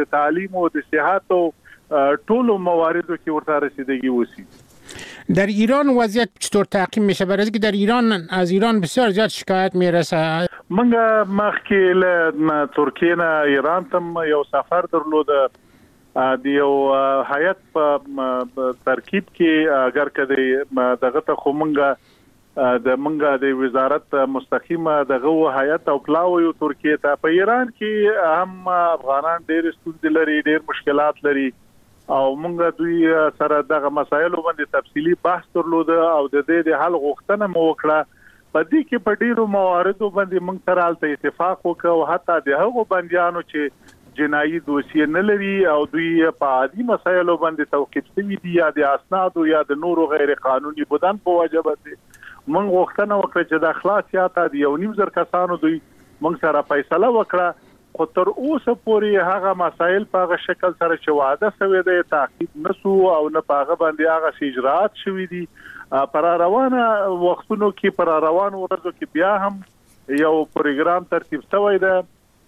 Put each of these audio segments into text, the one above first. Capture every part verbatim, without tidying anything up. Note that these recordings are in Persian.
د تعلیم او د صحت او ټولو مواردو کې ورته رسیدگی وسی. در ایران وضعیت چطور تعقیم میشه؟ برای اینکه در ایران از ایران بسیار زیاد شکایت میرسه. منګه مخکې له ترکیه نه ایران ته یو سفر درلود د یو هیئت په ترکیب کې اگر کده دغه ته خو منګه د منګه د وزارت مستقیمه دغه هیئت او پلاو یو ترکیه ته په ایران کې هم افغانان ډېر ستونزې لري، ډېر مشکلات لري او موږ دوی سره دغه مسایلو باندې تفصیلی بحث درلود او د دې د حل غوښتنه مو وکړه. په دې کې په ډیرو مواردو باندې موږ سره الته اتفاق وکړ او حتی د هغو بندیانو چې جنایي دوسیه نه لري او دوی په عادي مسایلو باندې توقیف شوي دي یا د اسنادو یا د نورو غیر قانوني بودن په وجه باندې موږ غوښتنه وکړه چې د خلاصیات د یو نیم زر کسانو دوی موږ سره فیصله وکړه. خو تر اوسه پورې هغه مسایل په هغه شکل سره چې وعده شوی دی تعقیب نشو او نه په هغه باندې هغه اجرات شوي دي. پر روانه وختونو کې پر روان ورځو کې بیا هم یو پروګرام ترتیب شوی دی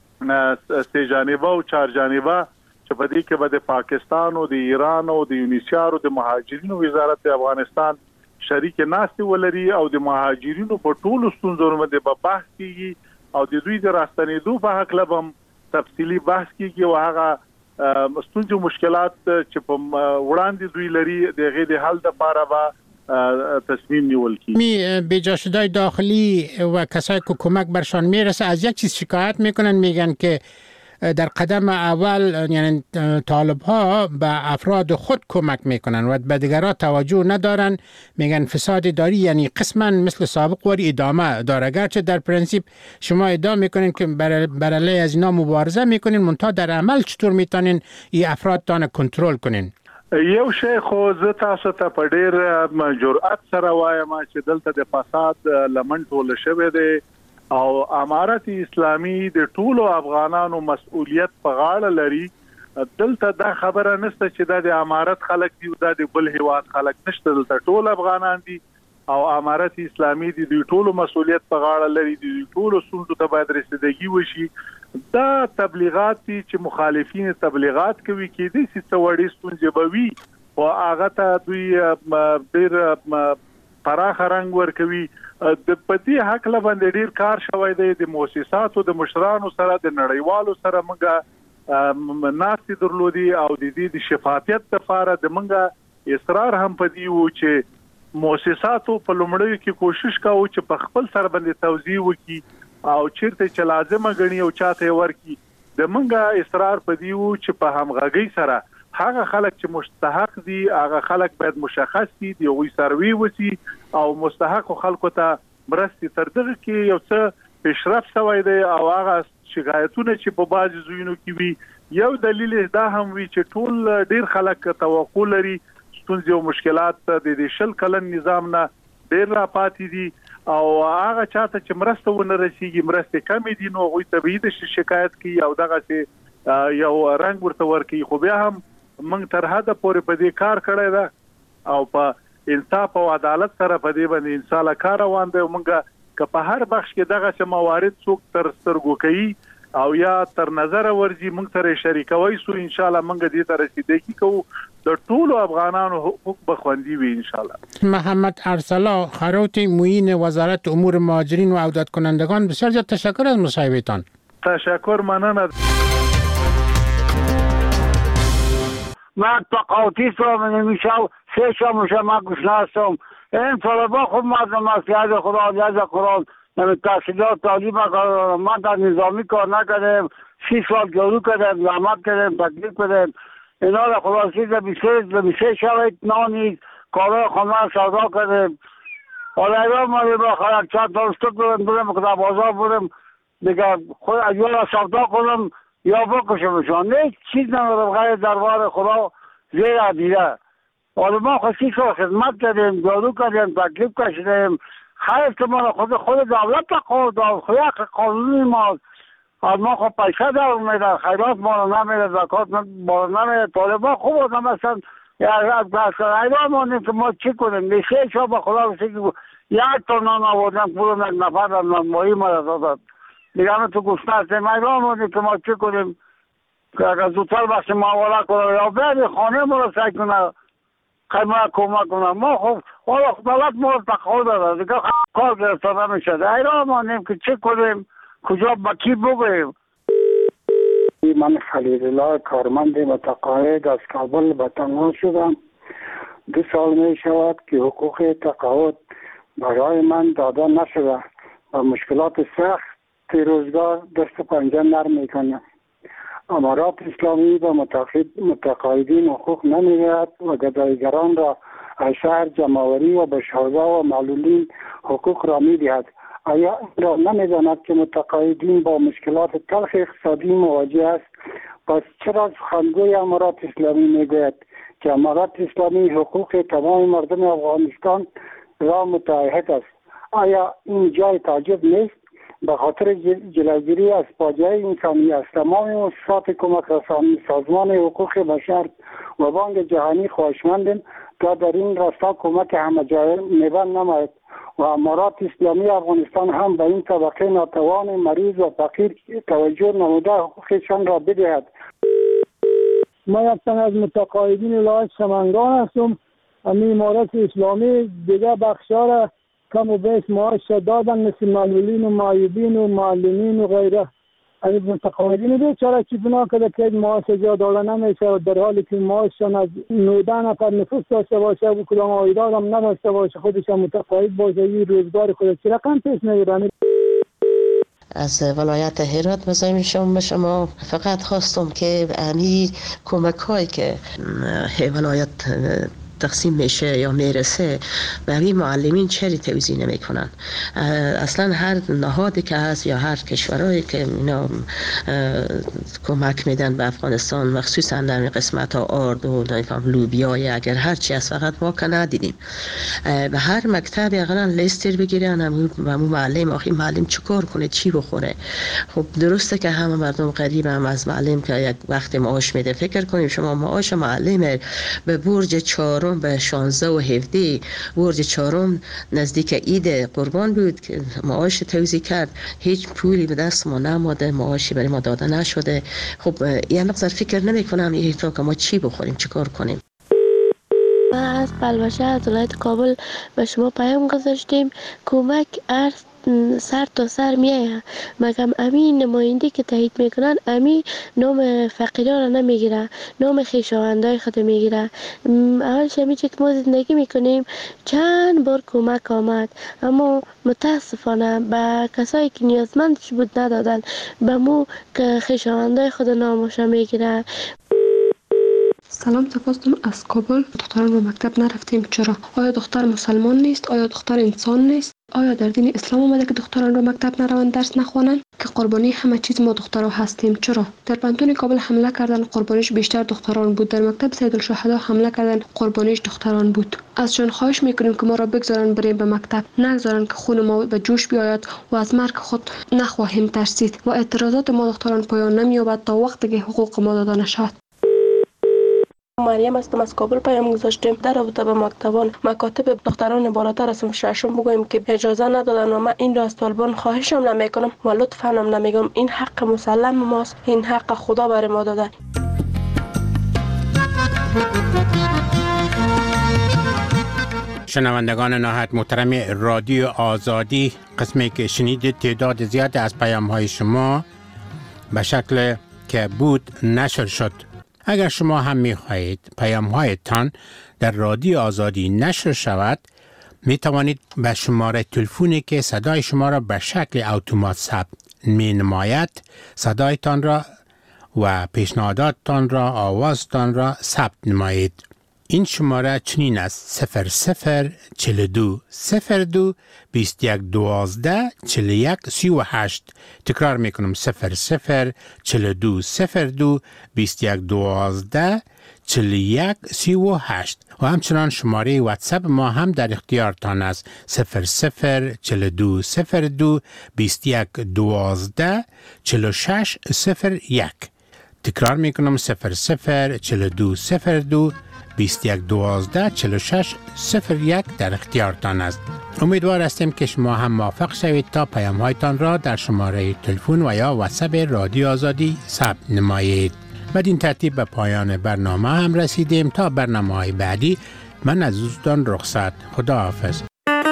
سه جانبه او چار جانبه چې په دې کې به د پاکستان او د ایران او د یونیسیار او د مهاجرینو وزارت د افغانستان شریک ناستي ولري او د مهاجرینو په ټولو ستونزو باندې به بحث کیږي او د دوی د راستنېدو په حق لبم تفصیلی بحث کیږي او هغه ستونزې مشکلات چې په وړاندې دوی لري د غیر حل لپاره به تصمیم نیول کی. می بجا شدای داخلی و کسایی که کمک برشان میرسه از یک چیز شکایت میکنن، میگن که در قدم اول یعنی طالب ها به افراد خود کمک میکنن و به دیگران توجه ندارن، میگن فساد داری یعنی قسما مثل سابق وری ادامه داره، گرچه در پرنسیپ شما ادعا میکنین که بر علیه از اینا مبارزه میکنین، منتها در عمل چطور میتونین این افراد تان کنترل کنین؟ یو شی خو زه تاسو ته په ډېر جرأت سره وایم چې دلته د فساد لمن ټوله شوی دی او امارت اسلامي د ټولو افغانانو مسؤلیت په غاړه لري. دلته دا خبره نشته چې د امارت خلک دی او د بل هیواد خلک نشته، دلته ټول افغانان دي او امارت اسلامي دی د ټولو مسؤلیت په غاړه لري، د ټولو ستونزو ته باید رسیدگی وشي. دا تبلیغات دي چې مخالفین تبلیغات کوي کې دي چې وړي ستونزې به وي او هغه ته دوی ډېر پراخ رنګ ورکوي. د پدې حق لباندې ډیر کار شوی دی، د مؤسساتو د مشرانو سره د نړیوالو سره موږ ناستې درلودي او د دې د شفافیت لپاره د موږ اصرار هم پدې وو چې مؤسساتو په لومړیو کې کوشش کاوه چې په خپل سر باندې توزیع وکړي او چیرته چې لازمه غني او چاته ورکړي. د موږ اصرار پدې وو چې په همغږي سره هغه خلک چې مستحق دي هغه خلک باید مشخص دي، د وی سروي وسی او مستحق خلکو ته مرستې تر دغه کې یو څه پیشرفت شوی دی او هغه شکایتونه چې په بعض زوینو کې وي یو دلیل دا هم وی چې ټول ډیر خلک توقع لري ستونزې او مشکلات د دې شل کلن نظام نه ډیر را پاتې دي او هغه چاته چې مرسته ونه رسیږي مرسته کمې دي نو غوي طبيعي د شکایت کوي او دغه چې یو رنگ ورته ورکي. خو بیا هم موږ تر حده پورې په دې کار کړی ده او په انصاف او عدالت سره په دې باندې ان شاء الله کار روان دی. موږ که په هر بخش کې دغه څه موارد څوک تر سترګو کوي او یا تر نظر ورځي موږ سره شریکوي سو ان شاء الله موږ دې ته رسیدګي کوو د ټولو افغانانو حقوق به خوندي وي ان شاء الله. محمد ارسلا خروتی معین وزارت امور مهاجرین و عودت کنندگان، بسیار زیاد تشکر از مصاحبهتان. تشکر، مننه. من تا قاطی سرم نمیشم سه شاموشه من گوش نستم. این طالبا خوب مردم است یاد خدا یاد قرآن نمی تحصیلات تعلیم کردم. من در نظامی کار نکردم، سی سال جارو کردم، زحمت کردم، تکلیف کردم. اینا را خلاصی در بیسه شوید نانید کارای خانه سودا کردم. حالا ایران من با خلق چند تا استک برم برم کتا بازار برم دیگه خود اجوال سودا کنم یا بکشمشان. نه چیز ندارم غیر دربار خدا زیر عدیده. حالا ما خوشی که خدمت کردیم، جارو کردیم، تکلیف کشیدیم. خیلی که ما خود خود دولت خود خود قانونی ماست. از ما خود پیشه در میده، خیرات ما رو نمیده، زکات ما رو نمیده. طالبا خوب آدم هستن از ایران مانیم که ما چی کنیم؟ نیشه شا با خدا بسی که یک تا نان آوردن پولم یک نفر در نانمایی ما را دادد. دیگه همه تو گوشت هستیم ایران مانیم که ما چی کنیم؟ که اگر زودتر بخش معاوله کنه یا به خانه ما را سعی کنه خیلی کمک کنه. ما خب حالا دولت ما را تقاضا داده دیگه کار گرفته نمیشه. ایران مانیم که چه کنیم، کجا با کی بگوییم. من خلیل الله کارمند متقاعد از کابل به تنها شدم. دو سال می شود که حقوق تقاعد برای من داده نشده و مشکلات سخت روزگار دست و پنجه نرم می کنم. امارات اسلامی و متقاعدین حقوق نمی‌دهد و گدایگران را از شهر جمع‌آوری و به شهدا و معلولین حقوق را می‌دهد. آیا این را نمی‌داند که متقاعدین با مشکلات تلخ اقتصادی مواجه است؟ پس چرا سخنگوی امارات اسلامی میگوید که امارات اسلامی حقوق تمام مردم افغانستان را متعهد است؟ آیا این جای تعجب نیست؟ به خاطر جلوگیری از فاجعه انسانی از تمام مؤسسات کمک رسانی، سازمان حقوق بشر و بانک جهانی خواهشمندیم تا در این راستا کمک همه جانبه می‌بند نماید و امارات اسلامی افغانستان هم به این طبقه ناتوان مریض و فقیر توجه نموده حقوقشان را بدهد. ما یک تن از متقاعدین ولایت سمنگان هستم. امی امارات اسلامی دیگه بخشا را کم و بیش معاش دادن، مثل معلولین و معیوبین و معلمین و غیره. امی متقاعدین بیچاره چی بنا کرده که معاش جا داده نمیشه و در حالی که معاششان از نوده نفر نفوس داشته باشه و کدام عایدات هم نداشته باشه، خودشان متقاعد باشه، این روزگار خود چی رقم پیش نگیرن. از ولایت هرات مزاحم شما شما فقط خواستم که امی کمک هایی که ولایت تقسیم میشه یا میرسه به همین معلمین چری توزیع نمی کنن. اصلا هر نهادی که هست یا هر کشورهایی که اینا کمک میدن به افغانستان، مخصوصا در این قسمت ها آرد و لوبیا یا اگر هر چی از فقط ما که ندیدیم، به هر مکتب اقلا لیستر بگیرن و همون معلم آخی معلم چی کار کنه، چی بخوره. خب درسته که همه مردم قریب هم از معلم که یک وقت معاش میده. فکر کنیم شما معاش معلم به برج چهارم به شانزده و هفده برج چهارم نزدیک عید قربان بود که معاش توزیع کرد، هیچ پولی به دست ما نماده، معاشی برای ما داده نشده. خب یه مقدار فکر نمی کنم یه تا که ما چی بخوریم، چی کار کنیم. ما از بلوشه از ولایت کابل به شما پیام گذاشتیم کمک ارز سر تا سر میایه، مگم امین نماینده که تایید میکنن امی نام فقیران را نمیگیره، نام خویشاوندای خود میگیره. اول شمی که ما زندگی میکنیم چند بار کمک آمد، اما متاسفانه به کسایی که نیازمندش بود ندادن، به مو که خویشاوندای خود نامش میگیره. سلام، تفاصیل از کابل. دختران به مکتب نرفتیم چرا؟ آیا دختر مسلمان نیست؟ آیا دختر انسان نیست؟ آیا در دین اسلام اومده که دختران رو مکتب نروند، درس نخوانند؟ که قربانی همه چیز ما دخترها هستیم چرا؟ در پانتون کابل حمله کردن، قربانیش بیشتر دختران بود. در مکتب سیدالشهدا حمله کردن، قربانیش دختران بود. ازشون خواهش میکنیم که ما را بگذارن بریم به مکتب، نگذارن که خون ما به جوش بیاید و از مرگ خود نخواهیم ترسید و اعتراضات ما دختران پایان نمییابد تا وقتی که حقوق ما داده نشود. مریم هستم، از کابل پیام گذاشتیم در رابطه با مکتبان مکاتب دختران بالاتر از ششم بگویم که اجازه ندادن و من این را از طالبان خواهشم نمیکنم و لطفا هم نمیگم. این حق مسلم ماست، این حق خدا برای ما داده. شنوندگان نهایت محترم رادیو آزادی، قسمی که شنیدید تعداد زیاد از پیام های شما به شکل که بود نشر شد. اگر شما هم می خواهید پیام هایتان در رادیو آزادی نشر شود، می توانید به شماره تلفنی که صدای شما را به شکل اتومات ثبت می نماید صدایتان را و پیشنهاداتتان را، آوازتان را ثبت نمایید. این شماره چنین است: صفر صفر چهل و دو صفر دو بیست یک دوازده چهل و یک سی و هشت. تکرار میکنم: صفر صفر چهل و دو صفر دو بیست یک دوازده چهل و یک سی و هشت. و همچنان شماره واتساپ ما هم در اختیارتان است: صفر صفر چهل و دو صفر دو بیست یک دوازده چهل و شش صفر یک. تکرار میکنم: صفر صفر چهل و دو صفر دو بیست یک دوازده چهل و شش صفر یک در اختیارتان است. امیدوار هستیم که شما هم موافق شوید تا پیام هایتان را در شماره تلفن و یا واتساپ رادیو آزادی ثبت نمایید. بدین ترتیب به پایان برنامه هم رسیدیم. تا برنامه های بعدی من از دوستان رخصت. خدا حافظ.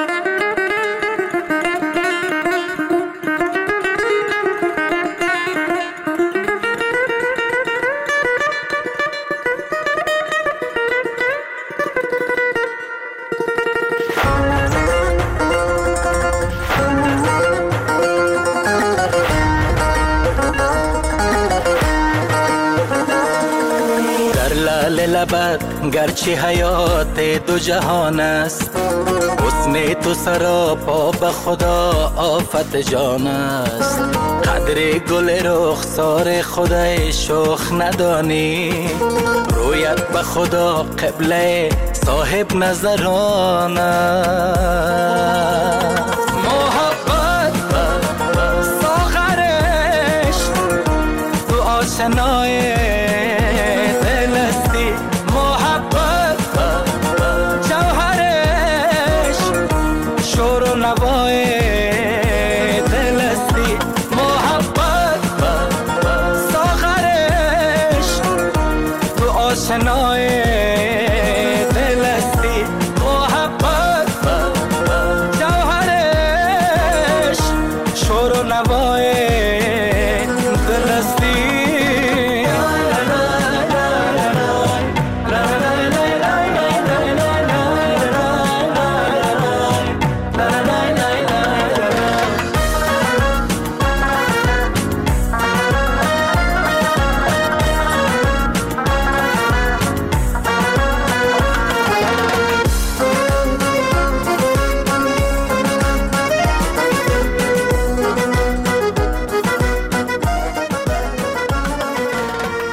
لبت گرچه حیات دو جهان است، حسن تو سراپا به خدا آفت جان است. قدر گل رخسار خدای شوخ ندانی، رویت به خدا قبله صاحب نظران است. محبت ساغرش تو آشنای آشنای